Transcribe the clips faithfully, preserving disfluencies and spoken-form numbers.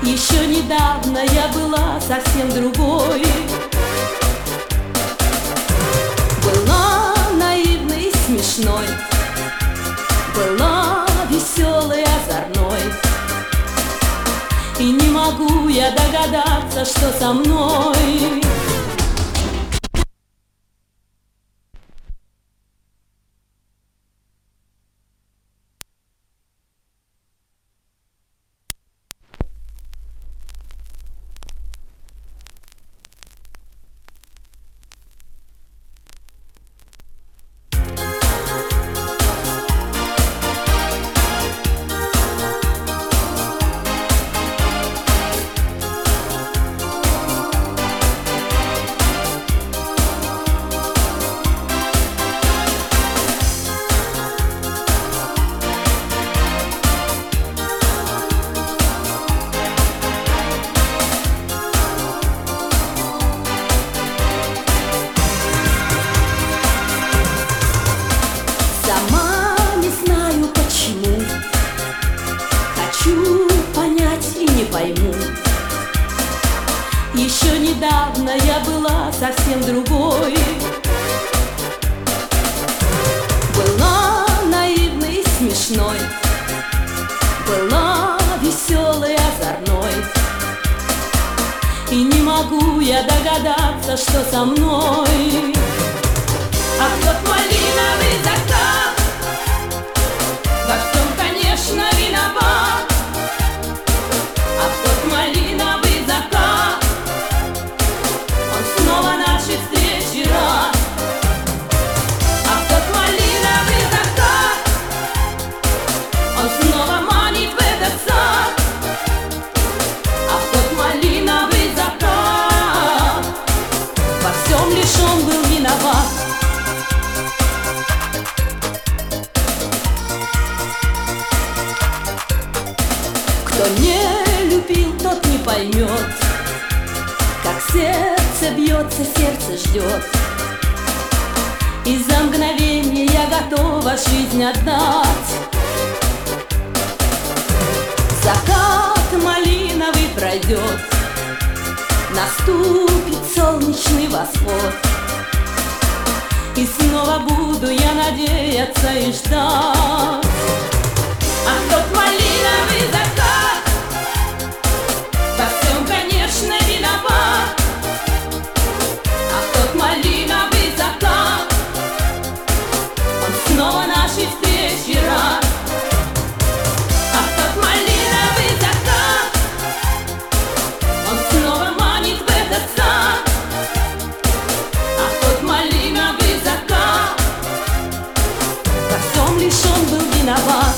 Еще недавно я была совсем другой. Была наивной и смешной, была веселой, озорной. И не могу я догадаться, что со мной. Еще недавно я была совсем другой. Была наивной и смешной, была веселой, озорной. И не могу я догадаться, что со мной. А тот малиновый закат во всем, конечно, виноват. А тот малиновый закат, он снова нашей встречи рад. А тот малиновый закат, он снова манит в этот сад. А тот малиновый закат, во всем лишь он был виноват. Кто не любил, тот не поймет, как сердце бьется, сердце ждет. И за мгновение я готова жизнь отдать. Закат малиновый пройдет, наступит солнечный восход. И снова буду я надеяться и ждать. А тот малиновый закат во всем, конечно, виноват. А тот малиновый закат, он снова нашей встречи рад. А тот малиновый закат, он снова манит в этот сад. А тот малиновый закат, во всем лишь он был виноват.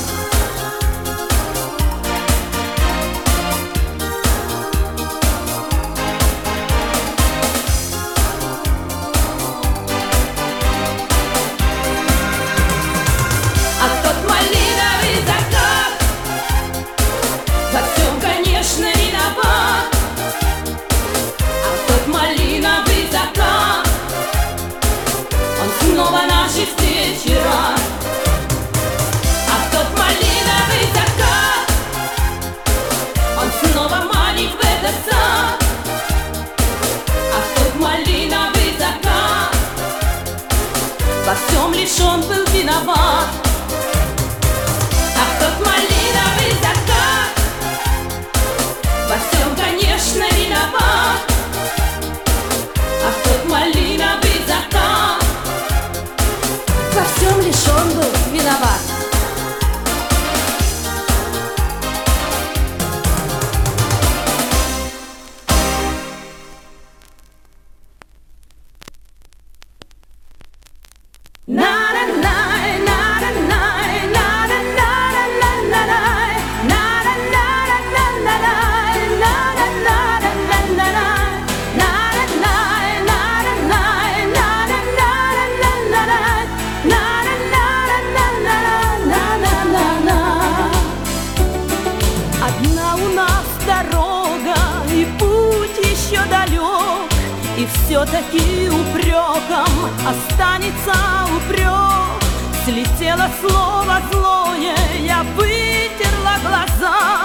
Встречи рад. А тот малиновый закат, он снова манит в этот сад. А тот малиновый закат, во всем лишь он был виноват. А тот малиновый закат, во всем, конечно, виноват. А тот малиновый закат, во всем лишь он был виноват. И все-таки упреком останется упрек. Слетело слово злое, я вытерла глаза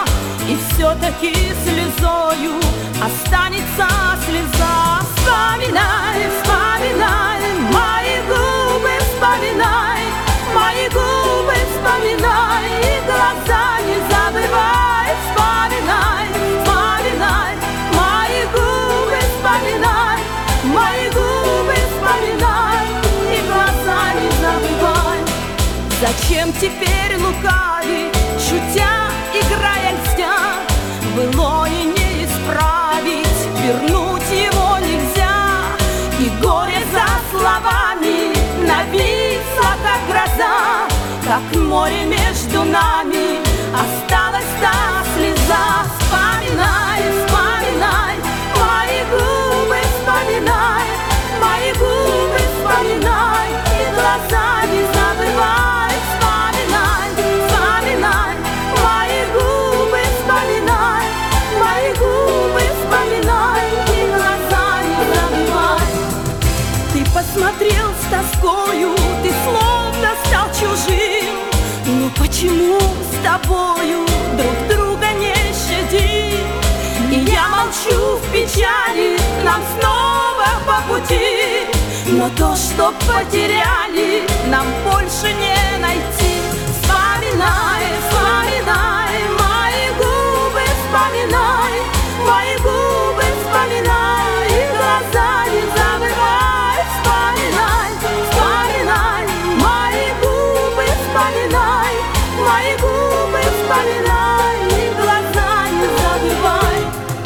И все-таки слезою останется слеза. Вспоминай, вспоминай, мои губы вспоминай, мои губы вспоминай, и глаза не забывай. Вспоминай, вспоминай, мои губы вспоминай, мои губы вспоминай, и глаза не забывай. Зачем теперь лукавить, шутя, играя, льстя? Былое не исправить, вернуть его нельзя. И горе за словами нависло, как гроза, как море между нами осталась та слеза. Вспоминай, вспоминай, мои губы вспоминай, мои губы вспоминай, и глаза не забывай. Вспоминай, вспоминай, мои губы вспоминай, мои губы вспоминай, и глаза не забывай. Ты посмотрел с тоскою, ты словно стал чужим. Ну почему с тобою друг друга не щадим? И я молчу в печали, нам снова по пути. Но то, что потеряли, нам больше не найти. Вспоминай, вспоминай, мои губы вспоминай, мои губы вспоминай, и глаза не забывай. Вспоминай, вспоминай, мои губы вспоминай, мои губы вспоминай, и глаза не забывай.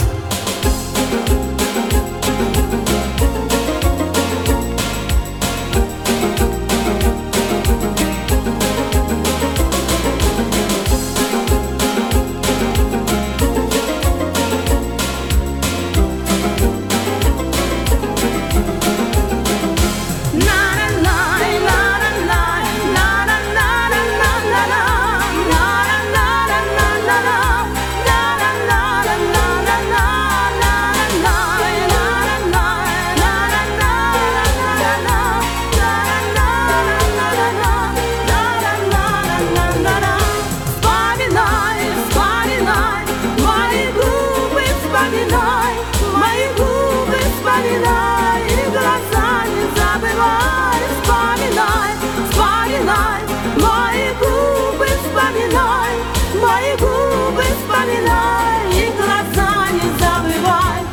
Мои губы вспоминай, и глаза не забывай.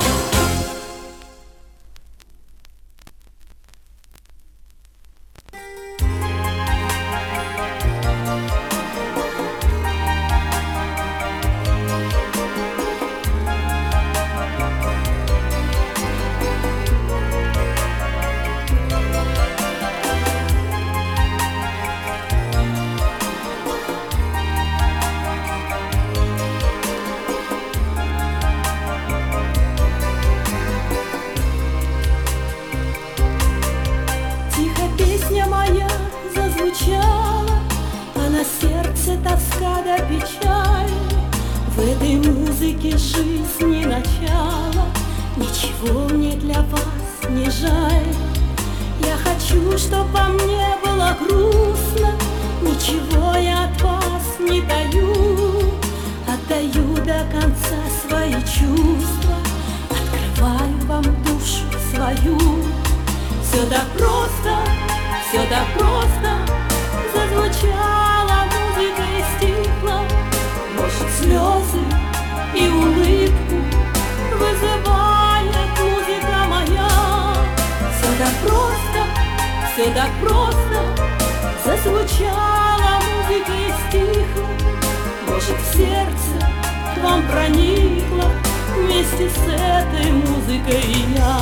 Песня моя зазвучала, а на сердце тоска да печаль. В этой музыке жизни начало, ничего мне для вас не жаль. Я хочу, чтоб во мне было грустно, ничего я от вас не таю. Отдаю до конца свои чувства, открываю вам душу свою. Все так просто, все так просто, зазвучала музыка и стихла. Может, слезы и улыбку вызывает музыка моя. Все так просто, все так просто, зазвучала музыка и стихла. Может, в сердце к вам проникла вместе с этой музыкой и я.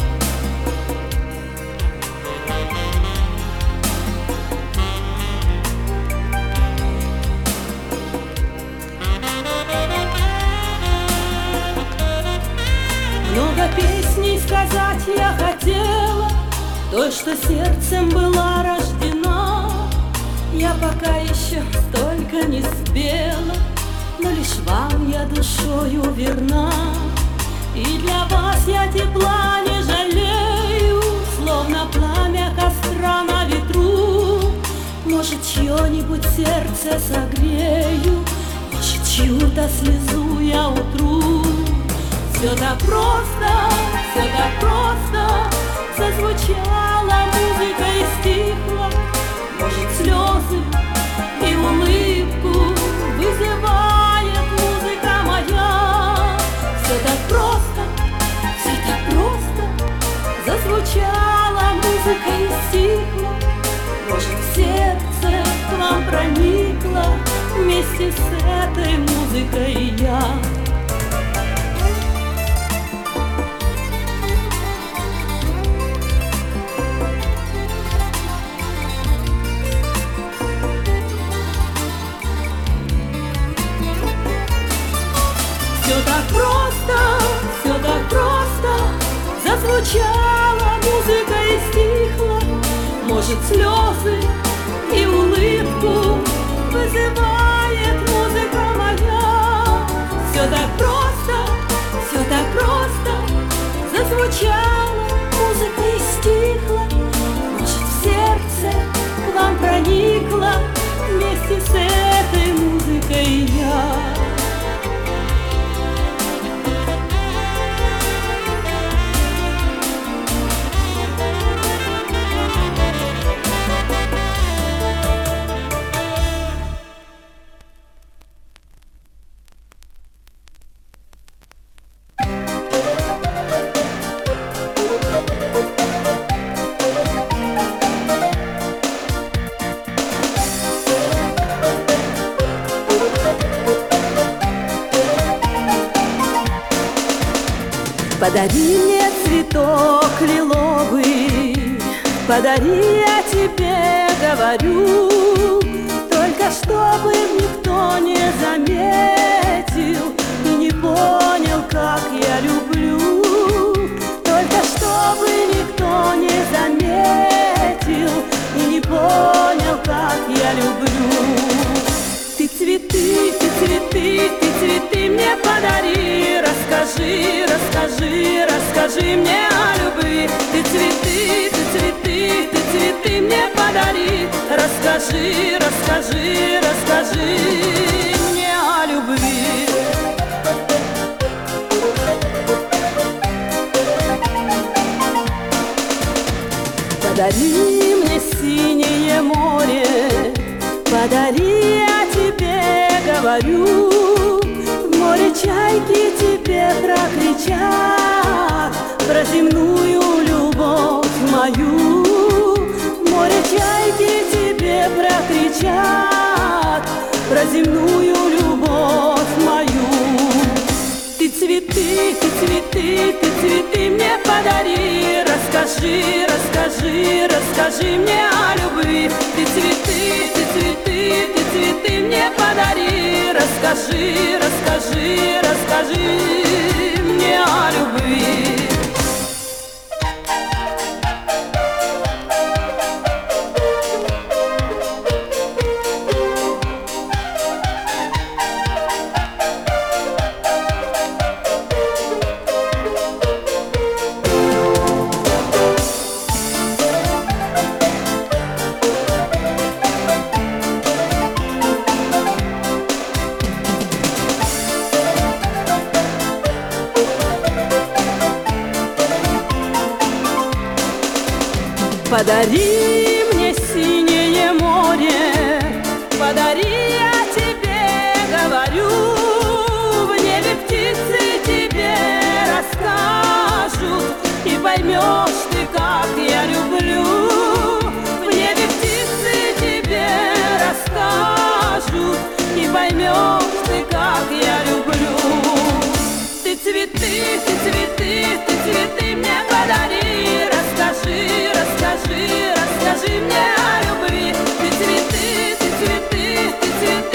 Много песней сказать я хотела, той, что сердцем была рождена. Я пока еще столько не спела, но лишь вам я душою верна. И для вас я тепла не жалею, словно пламя костра на ветру. Может, чье-нибудь сердце согрею, может, чью-то слезу я утру. Все так просто, все так просто, зазвучала музыка и стихла. Может, слезы и улыбку вызывает музыка моя. Все так просто, все так просто, зазвучала музыка и стихла. Может, в сердце к вам проникла вместе с этой музыкой я. Все так просто, все так просто, зазвучала музыка и стихла. Может, слезы и улыбку вызывает музыка моя. Все так просто, все так просто, зазвучала музыка и стихла. Может, в сердце к вам проникла вместе с этой музыкой я. Подари мне цветок лиловый, подари, я тебе говорю, только чтобы никто не заметил и не понял, как я люблю. Только чтобы никто не заметил и не понял, как я люблю. Ты цветы, ты цветы, ты цветы мне подари. Расскажи, расскажи, расскажи мне о любви. Ты цветы, ты цветы, ты цветы мне подари. Расскажи, расскажи, расскажи мне о любви. Подари мне синее море, подари, я тебе говорю. В море чайки тебе прокричат про земную любовь мою. В море чайки тебе прокричат про земную любовь мою. Ты цветы, ты цветы, ты цветы мне подари. Расскажи, расскажи, расскажи мне о любви. Ты цветы, ты цветы, ты цветы мне подари. Расскажи, расскажи, расскажи мне о любви. Подари мне синее море, подари, я тебе говорю. В небе птицы тебе расскажут, и поймешь ты, как я люблю. В небе птицы тебе расскажут, и поймешь ты, как я люблю. Ты цветы, ты цветы, ты цветы мне подари. Расскажи, расскажи, расскажи мне о любви. Ты цветы, ты цветы, ты цветы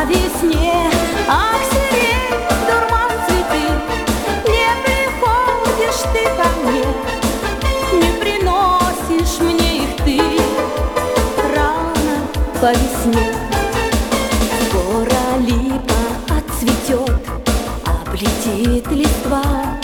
весне. Ах, сирень, дурман цветы, не приходишь ты ко мне, не приносишь мне их ты рано по весне. Скоро липа отцветет, облетит листва,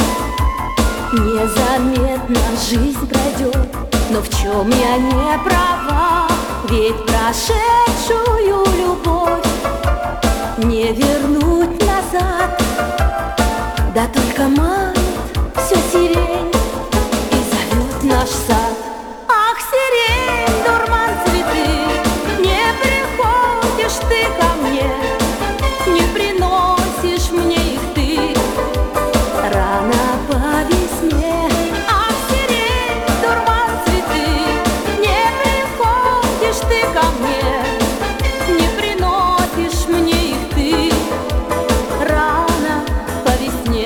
незаметно жизнь пройдет. Но в чем я не права? Ведь прошедшую любовь не вернуть назад. Да только манит все сирень и зовет наш сад. Ах, сирень, дурман цветы, не приходишь ты ко мне, не приносишь мне их ты рано по весне. Ах, сирень, дурман цветы, не приходишь ты ко мне, не приносишь мне их ты рано по весне.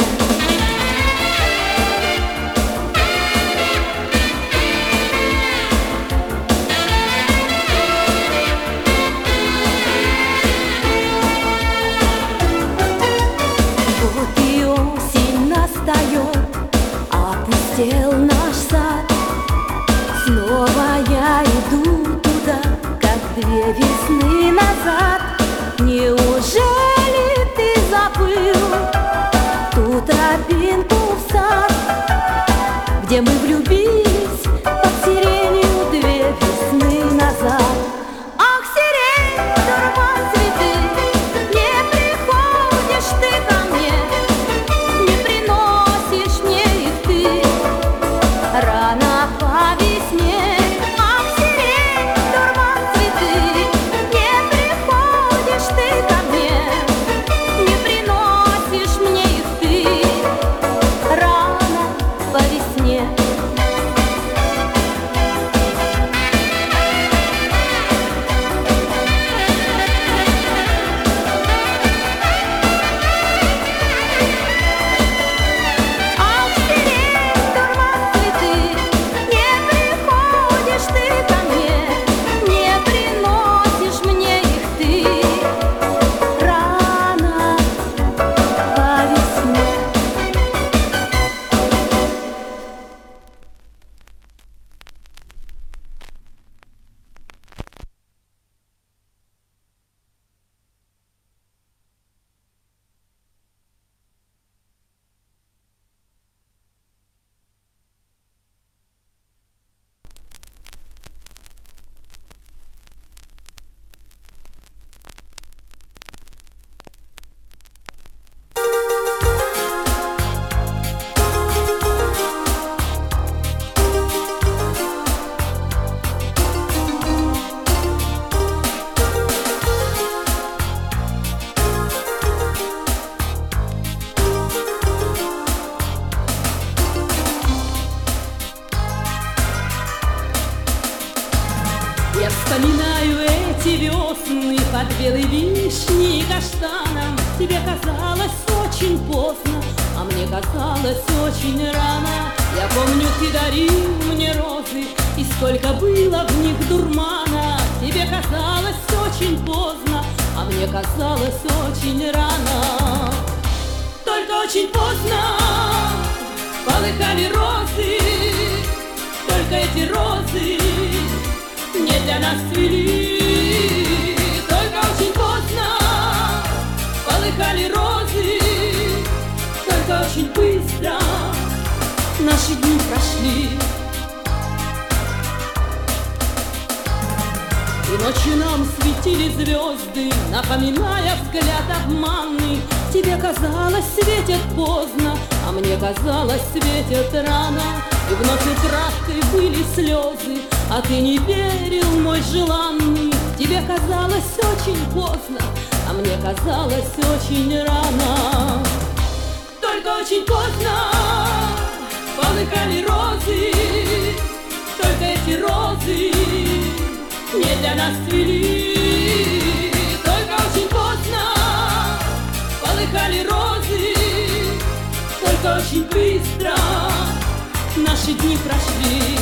Вот и осень настает, опустел наш сад. Снова я иду туда, как две весны назад. Неужели ты забыл ту тропинку в сад, где мы влюбились под сиренью две весны назад? Ах, сирень, дурман цветы, не приходишь ты ко мне, не приносишь мне их ты рано по весне. Ах, сирень, дурман цветы, не приходишь ты ко мне, не приносишь мне их ты рано по весне. Ах, сирень, дурман цветы, не приходишь ты ко мне, не приносишь мне их ты рано по весне. Я вспоминаю эти весны под белой вишней и каштаном. Тебе казалось очень поздно, а мне казалось очень рано. Я помню, ты дарил мне розы, и сколько было в них дурмана. Тебе казалось очень поздно, а мне казалось очень рано. Только очень поздно полыхали розы, только эти розы не для нас цвели. Только очень поздно полыхали розы, только очень быстро наши дни прошли. И ночью нам светили звезды, напоминая взгляд обманный. Тебе казалось, светит поздно, а мне казалось, светит рано. И вновь украдкой были слезы, а ты не верил, мой желанный. Тебе казалось очень поздно, а мне казалось очень рано. Только очень поздно полыхали розы, только эти розы не для нас цвели. Только очень поздно полыхали розы, только очень быстро наши дни прошли.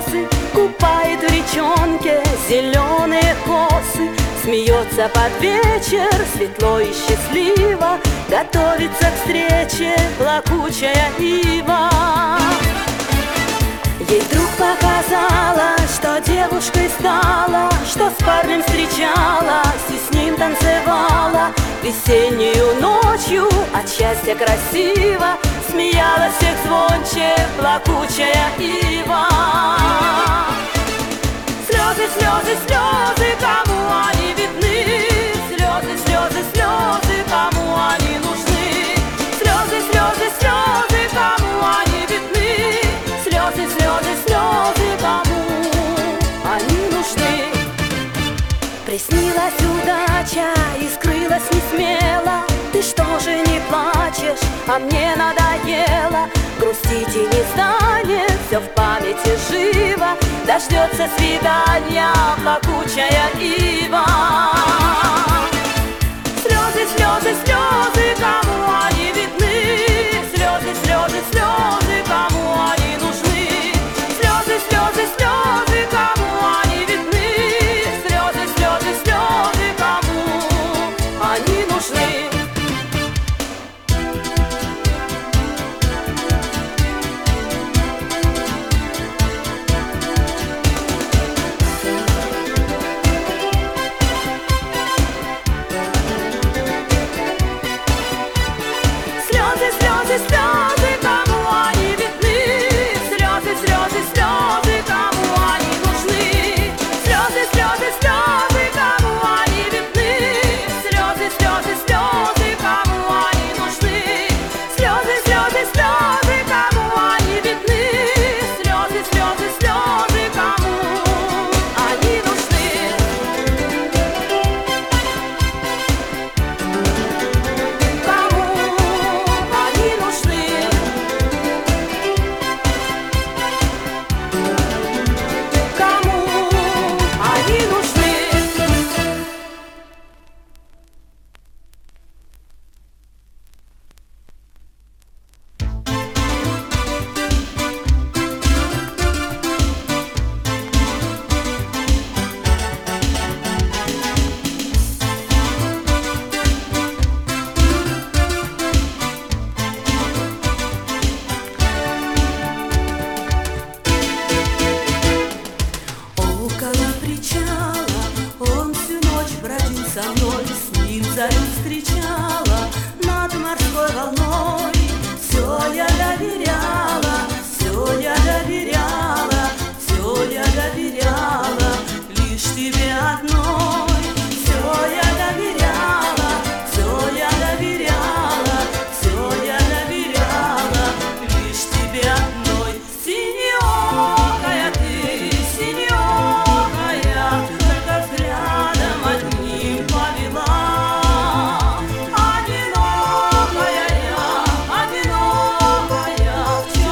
слезы, купает в речонке зеленые косы. Смеется под вечер, светло и счастливо, готовится к встрече плакучая ива. Ей вдруг показалось, что девушкой стала, что с парнем встречалась и с ним танцевала. Весеннюю ночью от счастья красиво смеялась всех звонче плакучая ива. Слезы, слезы, слезы, кому они видны? Слезы, слезы, слезы, кому они нужны? Слезы, слезы, слезы, кому они видны? Слезы, слезы, слезы, кому они нужны? Приснилась удача и скрылась несмело. Ты что же не плачешь, а мне надоело? Грустить и не станет, все в памяти живо. Дождется свидания плакучая ива. Слезы, слезы, слезы, кому они видны? Слезы, слезы, слезы, кому они нужны? Слезы, слезы, слезы, кому они видны? Слезы, слезы, слезы, кому они нужны? Слезы, слезы, слезы, кому они видны? Слезы, слезы, слезы, кому они нужны? Слезы, слезы, слезы, кому они видны? Слезы, слезы, слезы, кому они нужны? Слезы, слезы, слезы, кому они видны? Слезы, слезы, слезы, кому они нужны? Кому они нужны? Кому они нужны? Около причала он всю ночь бродил со мной, с ним зарю встречала над морской волной. Все я доверяла, все я доверяла, все я доверяла лишь тебе одной. Все я доверяла, все я доверяла, все я доверяла лишь тебе одной. Синеокая ты, синеокая, только взглядом одним повела. Одинокая я, одинокая,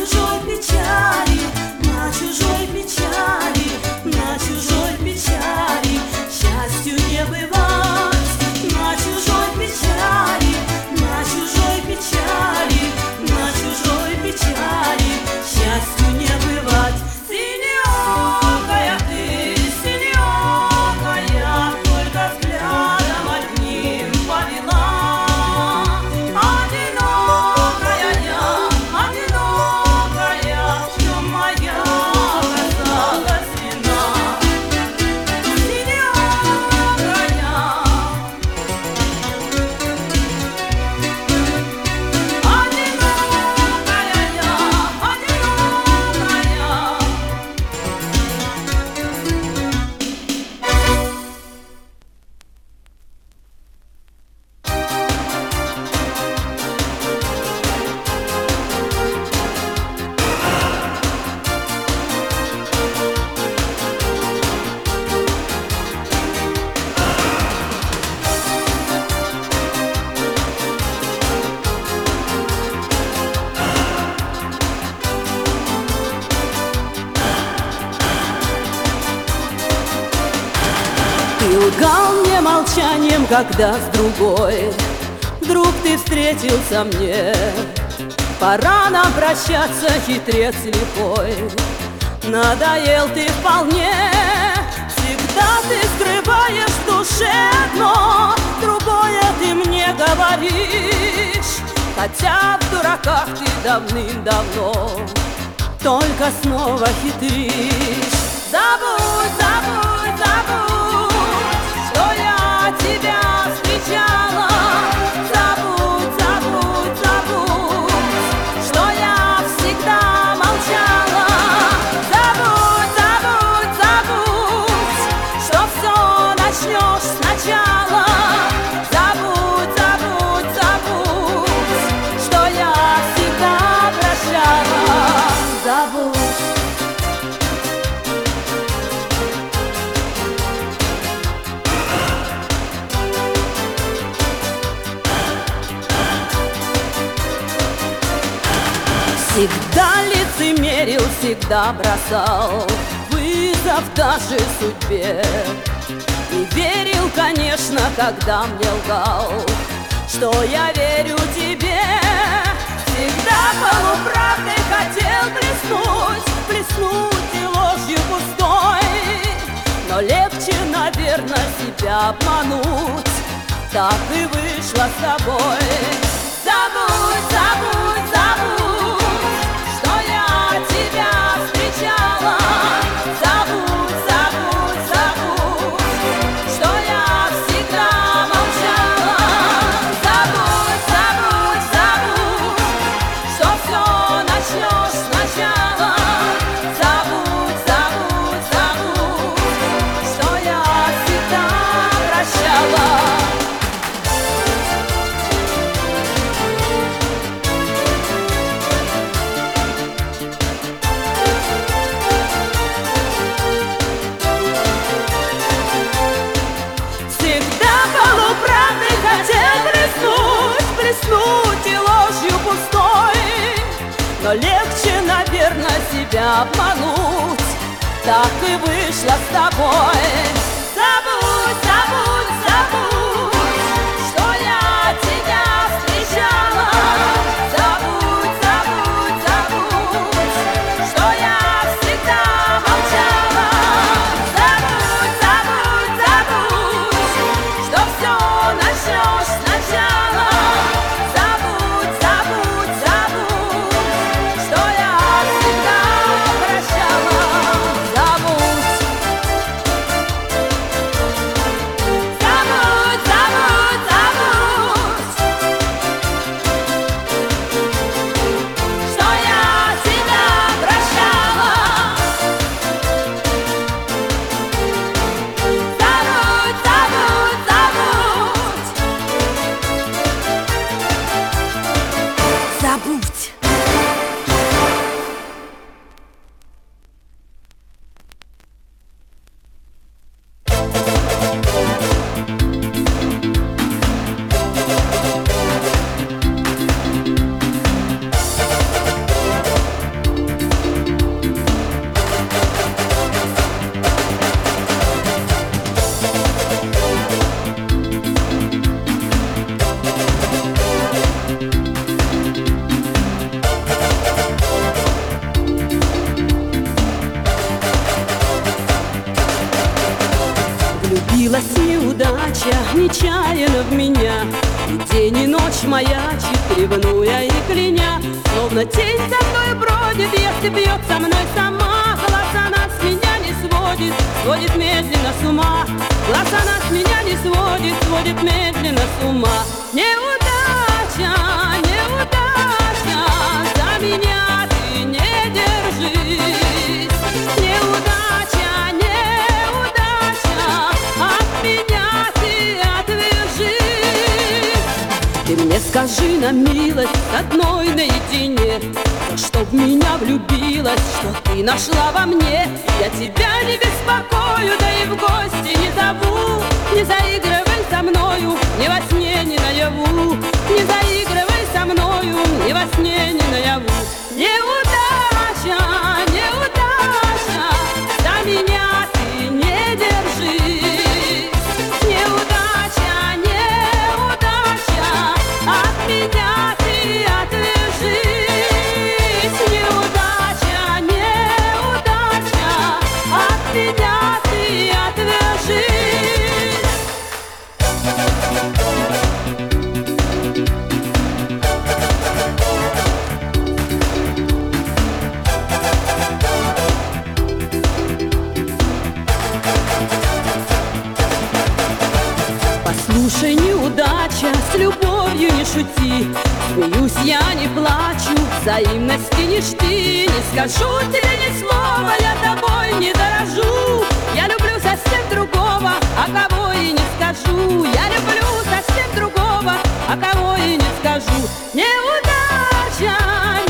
чужой печали, на чужой печали, на чужой печали счастью не бывать. На чужой печали, на чужой печали, на чужой печали счастью не бывать. Синеокая ты, синеокая, только взглядом одним повела. Одинокая я, одинокая, в чем моя оказалась вина. Синеокая, одинокая я, одинокая. Ты лгал мне молчанием, когда с другой вдруг ты встретился мне. Пора нам прощаться, хитрец слепой, надоел ты вполне. Всегда ты скрываешь в душе одно, другое ты мне говоришь. Хотя в дураках ты давным-давно только снова хитришь. Забудь, забудь, забудь, что я тебя встречала. Забудь, забудь, забудь, что я всегда молчала. Забудь, забудь, забудь, что все начнешь сначала. Забудь, забудь, забудь, что я всегда прощала. Забудь. Всегда лицемерил, всегда бросал вызов даже судьбе. И верил, конечно, когда мне лгал, что я верю тебе. Всегда полуправдой хотел блеснуть, блеснуть и ложью пустой. Но легче, наверное, себя обмануть, так и вышло с тобой. Забудь, забудь, забудь, что я тебя встречала. Забудь, забудь, забудь, что я всегда молчала. Забудь, забудь, забудь, что все начнешь сначала. Забудь, забудь, забудь, что я всегда прощала. Блеснуть и ложью пустой. Но легче, наверное, себя обмануть, так и вышло с тобой. Забудь, забудь, забудь, что я тебя встречала. Забудь, забудь, забудь, что я всегда молчала. Забудь, забудь, забудь, что все начнешь сначала. Забудь, забудь, забудь, что я всегда прощала. Забудь, забудь. Неудача нечаянно в меня и день и ночь маячит, ревнуя и кляня. Словно тень за мной бродит, если бьет со мной сама. Глаз она с меня не сводит, сводит медленно с ума. Глаз она с меня не сводит, сводит медленно с ума. Неудача, неудача, за меня ты не держись. Неудача, неудача, от меня ты отвяжись. Ты мне скажи на милость одной наедине, что в меня влюбилась, что ты нашла во мне. Я тебя не беспокою, да и в гости не зову. Не заигрывай со мною, ни во сне, ни наяву. Не заигрывай со мною, ни во сне, ни наяву. Неудача, неудача, за меня ты не держись. Неудача, неудача, от меня ты отвяжись. Неудача, неудача, от меня ты отвяжись. Послушай, неудача, с любовью не шути. Смеюсь, я не плачу, взаимности не жди. Не скажу тебе ни слова, я тобой не дорожу. Я люблю совсем другого, а кого и не скажу. Я люблю совсем другого, а кого и не скажу. Неудача,